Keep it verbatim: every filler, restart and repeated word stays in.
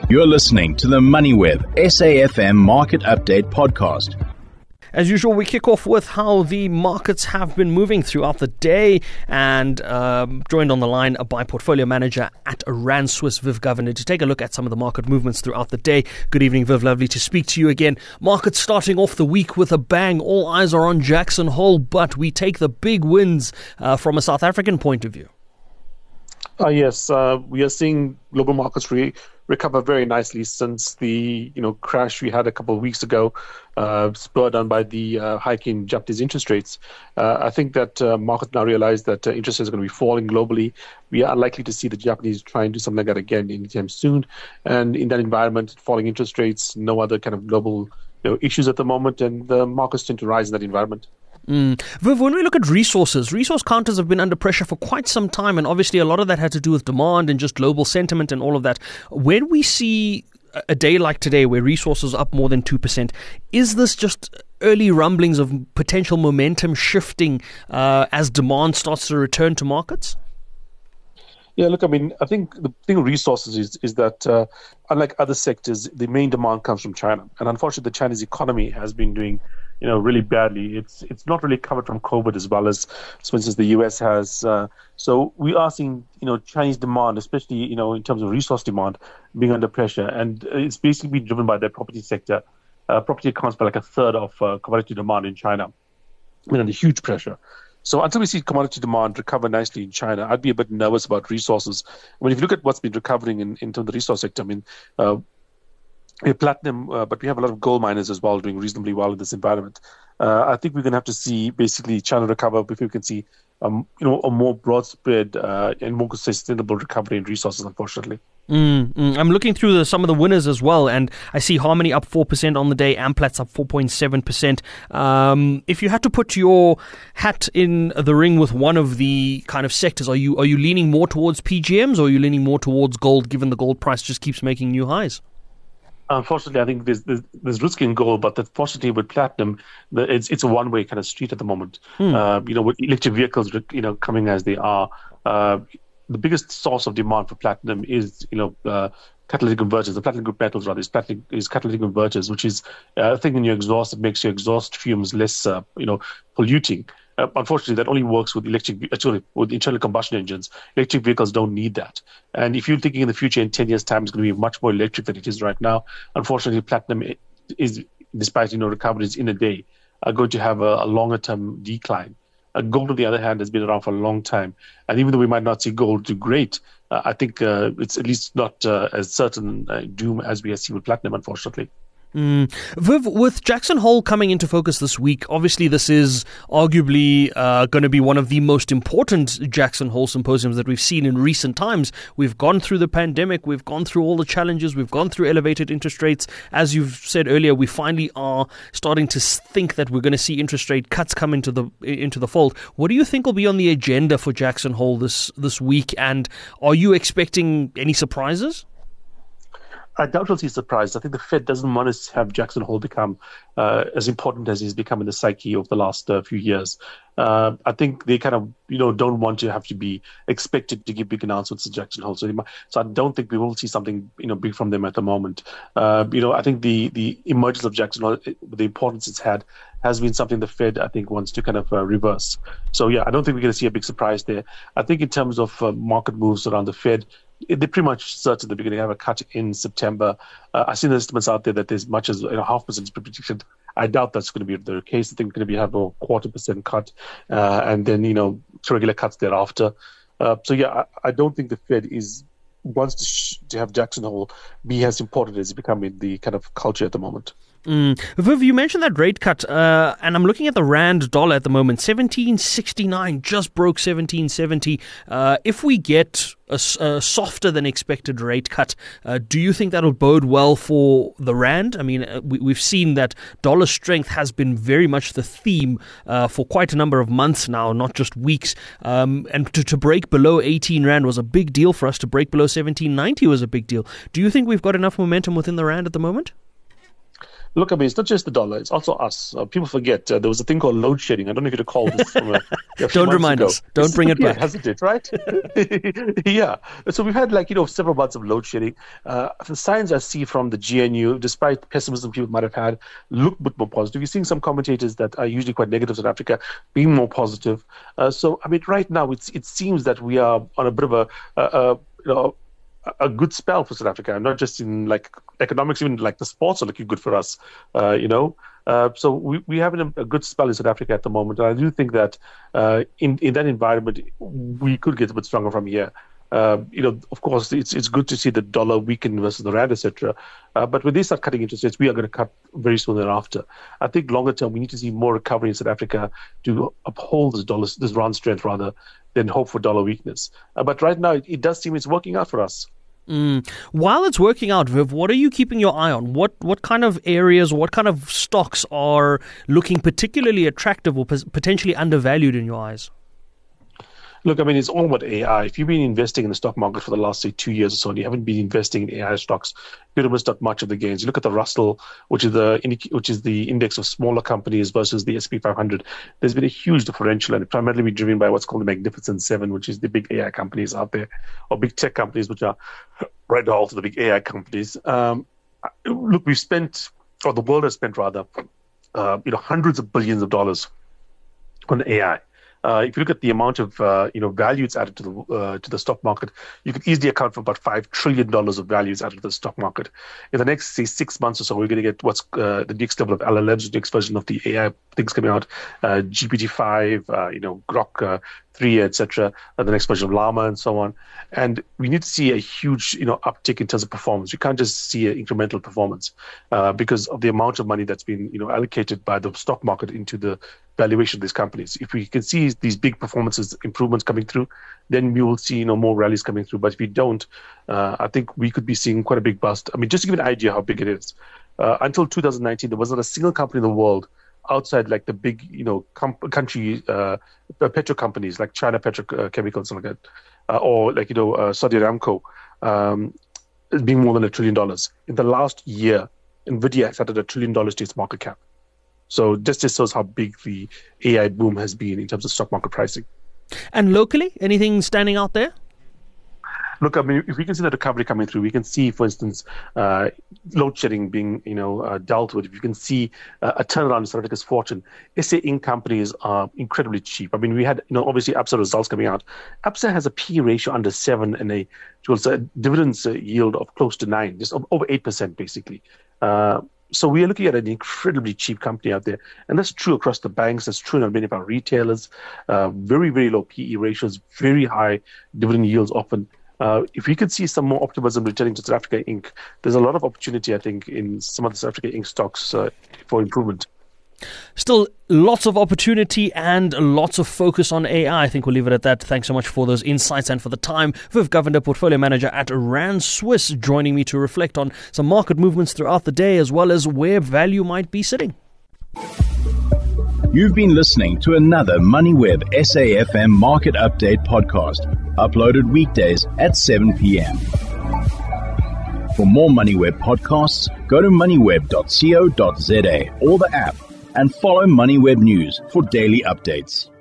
You're listening to the MoneyWeb S A F M Market Update Podcast. As usual, we kick off with how the markets have been moving throughout the day, and um, joined on the line by portfolio manager at Rand Swiss, Viv Governor, to take a look at some of the market movements throughout the day. Good evening, Viv. Lovely to speak to you again. Markets starting off the week with a bang. All eyes are on Jackson Hole, but we take the big wins uh, from a South African point of view. Uh, yes, uh, we are seeing global markets re- recover very nicely since the you know crash we had a couple of weeks ago, uh, spurred on by the uh, hike in Japanese interest rates. Uh, I think that uh, markets now realize that uh, interest rates are going to be falling globally. We are unlikely to see the Japanese try and do something like that again anytime soon. And in that environment, falling interest rates, no other kind of global you know, issues at the moment, and the markets tend to rise in that environment. Mm. Viv, when we look at resources, resource counters have been under pressure for quite some time, and obviously a lot of that had to do with demand and just global sentiment and all of that. When we see a day like today where resources are up more than two percent, is this just early rumblings of potential momentum shifting uh, as demand starts to return to markets? Yeah, look, I mean, I think the thing with resources is, is that uh, unlike other sectors, the main demand comes from China. And unfortunately, the Chinese economy has been doing you know, really badly. It's it's not really covered from COVID as well as, for instance, the U S has. Uh, so we are seeing, you know, Chinese demand, especially, you know, in terms of resource demand, being under pressure. And it's basically been driven by the property sector. Uh, property accounts for like a third of uh, commodity demand in China. I mean, under huge pressure. So until we see commodity demand recover nicely in China, I'd be a bit nervous about resources. I mean, if you look at what's been recovering in, in terms of the resource sector, I mean, uh, We have platinum, uh, but we have a lot of gold miners as well doing reasonably well in this environment. Uh, I think we're going to have to see basically China recover before we can see um, you know, a more broad spread uh, and more sustainable recovery in resources, unfortunately. Mm, mm. I'm looking through the, some of the winners as well, and I see Harmony up four percent on the day, Amplat's up four point seven percent. Um, if you had to put your hat in the ring with one of the kind of sectors, are you are you leaning more towards P G Ms or are you leaning more towards gold, given the gold price just keeps making new highs? Unfortunately, I think there's, there's there's risk in gold, but unfortunately with platinum, the, it's it's a one-way kind of street at the moment. Hmm. Uh, you know, with electric vehicles, you know, coming as they are, uh, the biggest source of demand for platinum is you know uh, catalytic converters. The platinum group metals rather is platinum is catalytic converters, which is uh, a thing in your exhaust that makes your exhaust fumes less uh, you know polluting. Uh, unfortunately, that only works with electric, actually, with internal combustion engines. Electric vehicles don't need that. And if you're thinking in the future, in ten years' time, it's going to be much more electric than it is right now. Unfortunately, platinum is, despite you know recoveries in a day, are going to have a, a longer-term decline. Uh, gold, on the other hand, has been around for a long time. And even though we might not see gold do great, uh, I think uh, it's at least not uh, as certain uh, doom as we have seen with platinum, unfortunately. Mm. Viv, with Jackson Hole coming into focus this week, obviously this is arguably uh, going to be one of the most important Jackson Hole symposiums that we've seen in recent times. We've gone through the pandemic, we've gone through all the challenges, we've gone through elevated interest rates. As you've said earlier, we finally are starting to think that we're going to see interest rate cuts come into the into the fold. What do you think will be on the agenda for Jackson Hole this, this week, and are you expecting any surprises? I doubt we'll see surprise. I think the Fed doesn't want to have Jackson Hole become uh, as important as he's become in the psyche of the last uh, few years. Uh, I think they kind of, you know, don't want to have to be expected to give big announcements at Jackson Hole. So, they might, so I don't think we will see something, you know, big from them at the moment. Uh, you know, I think the the emergence of Jackson Hole, the importance it's had, has been something the Fed, I think, wants to kind of uh, reverse. So, yeah, I don't think we're going to see a big surprise there. I think in terms of uh, market moves around the Fed, they're pretty much certain that we're going to have a cut in September. Uh, I've seen estimates out there that there's much as you know, half percent is predicted. I doubt that's going to be the case. I think we're going to be have a quarter percent cut, uh, and then you know regular cuts thereafter. Uh, so yeah, I, I don't think the Fed is wants to sh- to have Jackson Hole be as important as it's becoming the kind of culture at the moment. Mm. Viv, you mentioned that rate cut, uh, and I'm looking at the rand dollar at the moment, seventeen sixty-nine, just broke seventeen seventy. Uh, if we get a, a softer than expected rate cut, uh, do you think that'll bode well for the rand? I mean, uh, we, we've seen that dollar strength has been very much the theme uh, for quite a number of months now, not just weeks. Um, and to, to break below eighteen rand was a big deal for us. To break below seventeen ninety was a big deal. Do you think we've got enough momentum within the rand at the moment? Look, I mean, it's not just the dollar; it's also us. Uh, people forget uh, there was a thing called load shedding. I don't know if you recall this. From a, a Don't remind ago. us. Don't it's bring it back, hasn't it? Right? Yeah. So we've had like you know several months of load shedding. Uh, the signs I see from the G N U, despite pessimism people might have had, look a bit more positive. You're seeing some commentators that are usually quite negative in Africa being more positive. Uh, so I mean, right now it's it seems that we are on a bit of a, a, a you know. a good spell for South Africa, not just in like economics, even like the sports are looking good for us, uh, you know. Uh, so we we having a, a good spell in South Africa at the moment, and I do think that uh, in in that environment we could get a bit stronger from here. Uh, you know, of course, it's it's good to see the dollar weaken versus the rand, et cetera. Uh, but when they start cutting interest rates, we are going to cut very soon thereafter. I think longer term, we need to see more recovery in South Africa to uphold this dollar, this rand strength rather than hope for dollar weakness. Uh, but right now, it, it does seem it's working out for us. Mm. While it's working out, Viv, what are you keeping your eye on? What what kind of areas, what kind of stocks are looking particularly attractive or potentially undervalued in your eyes? Look, I mean, it's all about A I. If you've been investing in the stock market for the last, say, two years or so, and you haven't been investing in A I stocks, you'd have missed out much of the gains. You look at the Russell, which is the which is the index of smaller companies versus the S and P five hundred. There's been a huge differential, and it's primarily been driven by what's called the Magnificent Seven, which is the big A I companies out there, or big tech companies, which are right now also the big A I companies. Um, look, we've spent, or the world has spent rather, uh, you know, hundreds of billions of dollars on A I. Uh, if you look at the amount of uh, you know value it's added to the uh, to the stock market, you could easily account for about five trillion dollars of values added to the stock market. In the next say six months or so, we're going to get what's uh, the next level of L L Ms, the next version of the A I things coming out, uh, G P T five, uh, you know, Grok uh, three, et cetera. Uh, the next version of Llama and so on. And we need to see a huge you know uptick in terms of performance. You can't just see an incremental performance uh, because of the amount of money that's been you know allocated by the stock market into the valuation of these companies. If we can see these big performances improvements coming through, then we will see you know more rallies coming through. But if we don't, uh, I think we could be seeing quite a big bust. I mean, just to give you an idea how big it is, uh, until two thousand nineteen, there was not a single company in the world outside like the big you know com- country uh, petro companies like China Petrochemical and stuff like that, uh, or like you know uh, Saudi Aramco, um, being more than a trillion dollars. In the last year, Nvidia has added a trillion dollars to its market cap. So this just shows how big the A I boom has been in terms of stock market pricing. And locally, anything standing out there? Look, I mean, if we can see that recovery coming through, we can see, for instance, uh, load shedding being, you know, uh, dealt with. If you can see uh, a turnaround in South Africa's fortune, S A Inc companies are incredibly cheap. I mean, we had, you know, obviously Absa results coming out. Absa has a P ratio under seven and a, a dividends yield of close to nine, just over eight percent basically. Uh, So we are looking at an incredibly cheap company out there. And that's true across the banks. That's true in many of our retailers. Uh, very, very low P E ratios, very high dividend yields often. Uh, if we could see some more optimism returning to South Africa Incorporated, there's a lot of opportunity, I think, in some of the South Africa Incorporated stocks uh, for improvement. Still lots of opportunity and lots of focus on A I. I think we'll leave it at that. Thanks so much for those insights and for the time. Viv Govender, Portfolio Manager at Rand Swiss, joining me to reflect on some market movements throughout the day as well as where value might be sitting. You've been listening to another MoneyWeb S A F M Market Update podcast, uploaded weekdays at seven p.m. For more MoneyWeb podcasts, go to moneyweb dot co dot za or the app, and follow MoneyWeb News for daily updates.